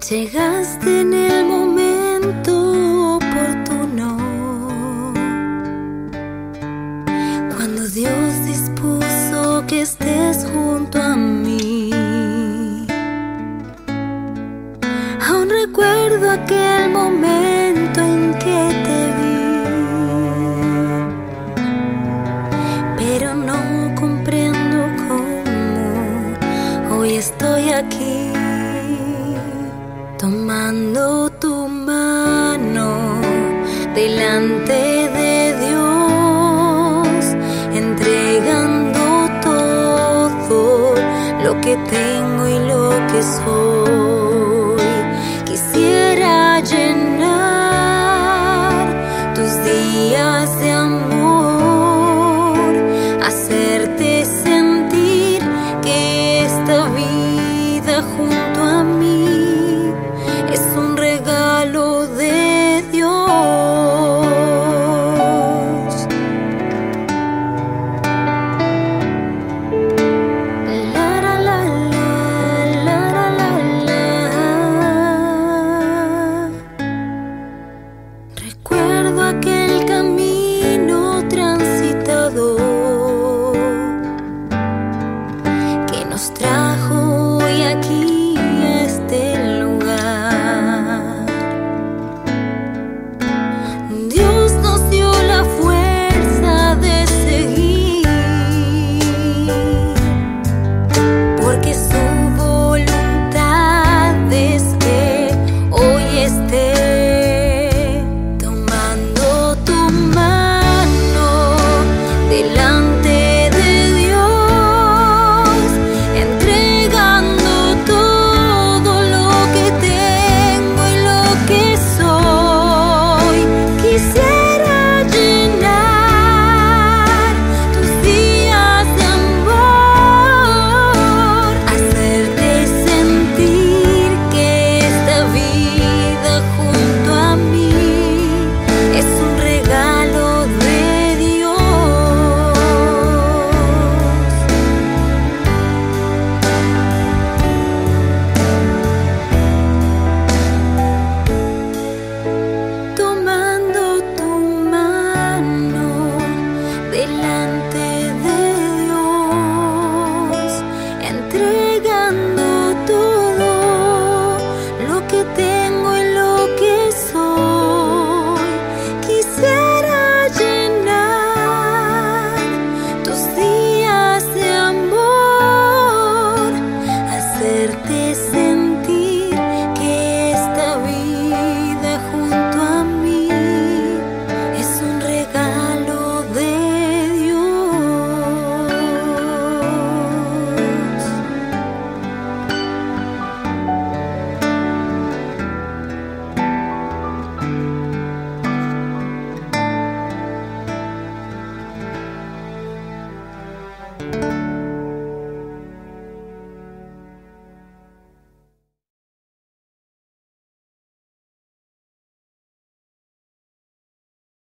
Llegaste en el momento oportuno, cuando Dios dispuso que estés junto a mí. Aún recuerdo aquel momento en que te vi, pero no comprendo cómo hoy estoy aquí, tomando tu mano delante de Dios, entregando todo lo que tengo y lo que soy.